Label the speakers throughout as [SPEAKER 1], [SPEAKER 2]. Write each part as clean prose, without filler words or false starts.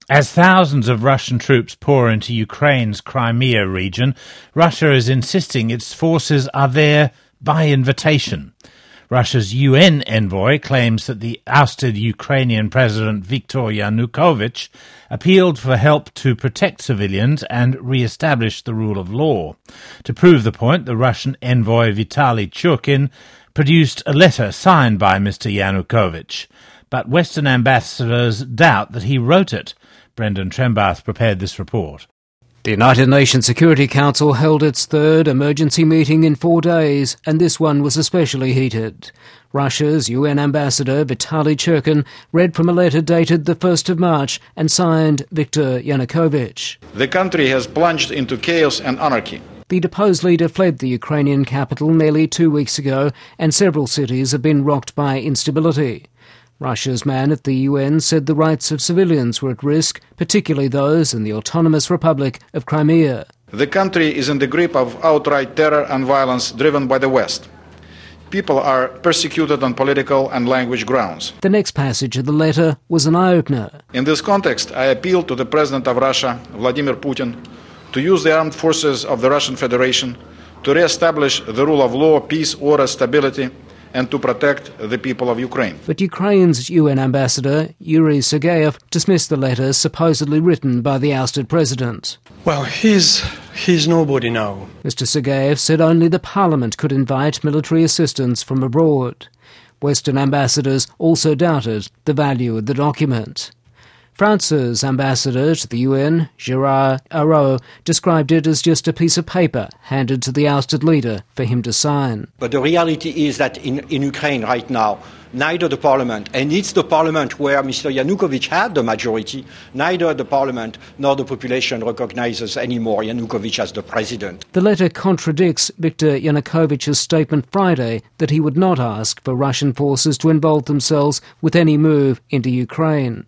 [SPEAKER 1] As thousands of Russian troops pour into Ukraine's Crimea region, Russia is insisting its forces are there by invitation. Russia's UN envoy claims that the ousted Ukrainian President Viktor Yanukovych appealed for help to protect civilians and re-establish the rule of law. To prove the point, the Russian envoy Vitaly Churkin produced a letter signed by Mr. Yanukovych, but Western ambassadors doubt that he wrote it. Brendan Trembath prepared this report.
[SPEAKER 2] The United Nations Security Council held its third emergency meeting in 4 days, and this one was especially heated. Russia's UN ambassador Vitaly Churkin read from a letter dated the 1st of March and signed Viktor Yanukovych.
[SPEAKER 3] The country has plunged into chaos and anarchy.
[SPEAKER 2] The deposed leader fled the Ukrainian capital nearly 2 weeks ago, and several cities have been rocked by instability. Russia's man at the UN said the rights of civilians were at risk, particularly those in the Autonomous Republic of Crimea.
[SPEAKER 3] The country is in the grip of outright terror and violence driven by the West. People are persecuted on political and language grounds.
[SPEAKER 2] The next passage of the letter was an eye-opener.
[SPEAKER 3] In this context, I appeal to the President of Russia, Vladimir Putin, to use the armed forces of the Russian Federation to re-establish the rule of law, peace, order, stability, and to protect the people of Ukraine.
[SPEAKER 2] But Ukraine's UN ambassador, Yuri Sergeyev, dismissed the letter supposedly written by the ousted president.
[SPEAKER 4] Well, he's nobody now.
[SPEAKER 2] Mr. Sergeyev said only the parliament could invite military assistance from abroad. Western ambassadors also doubted the value of the document. France's ambassador to the UN, Gérard Araud, described it as just a piece of paper handed to the ousted leader for him to sign.
[SPEAKER 5] But the reality is that in Ukraine right now, neither the parliament, and it's the parliament where Mr. Yanukovych had the majority, neither the parliament nor the population recognizes anymore Yanukovych as the president.
[SPEAKER 2] The letter contradicts Viktor Yanukovych's statement Friday that he would not ask for Russian forces to involve themselves with any move into Ukraine.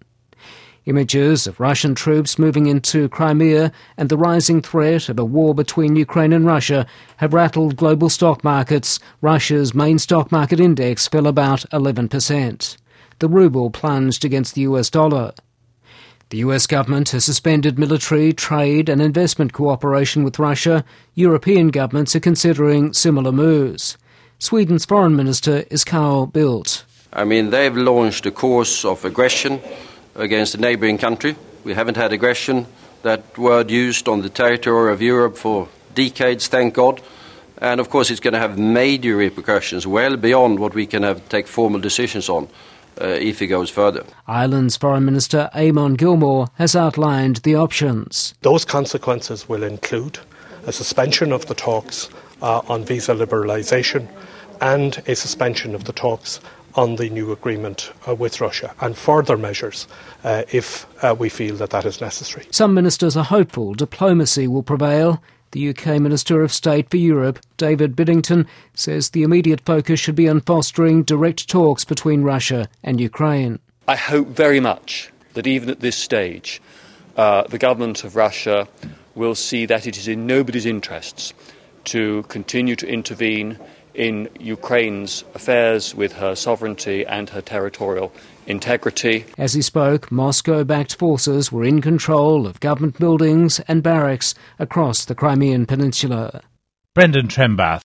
[SPEAKER 2] Images of Russian troops moving into Crimea and the rising threat of a war between Ukraine and Russia have rattled global stock markets. Russia's main stock market index fell about 11%. The ruble plunged against the US dollar. The US government has suspended military, trade and investment cooperation with Russia. European governments are considering similar moves. Sweden's foreign minister is Carl Bildt.
[SPEAKER 6] They've launched a course of aggression against a neighbouring country. We haven't had aggression, that word used, on the territory of Europe for decades, thank God. And of course it's going to have major repercussions well beyond what we can take formal decisions on if it goes further.
[SPEAKER 2] Ireland's Foreign Minister Eamon Gilmore has outlined the options.
[SPEAKER 7] Those consequences will include a suspension of the talks on visa liberalisation and a suspension of the talks on the new agreement with Russia, and further measures if we feel that is necessary.
[SPEAKER 2] Some ministers are hopeful diplomacy will prevail. The UK Minister of State for Europe, David Biddington, says the immediate focus should be on fostering direct talks between Russia and Ukraine.
[SPEAKER 8] I hope very much that even at this stage, the government of Russia will see that it is in nobody's interests to continue to intervene in Ukraine's affairs with her sovereignty and her territorial integrity.
[SPEAKER 2] As he spoke, Moscow-backed forces were in control of government buildings and barracks across the Crimean Peninsula.
[SPEAKER 1] Brendan Trembath.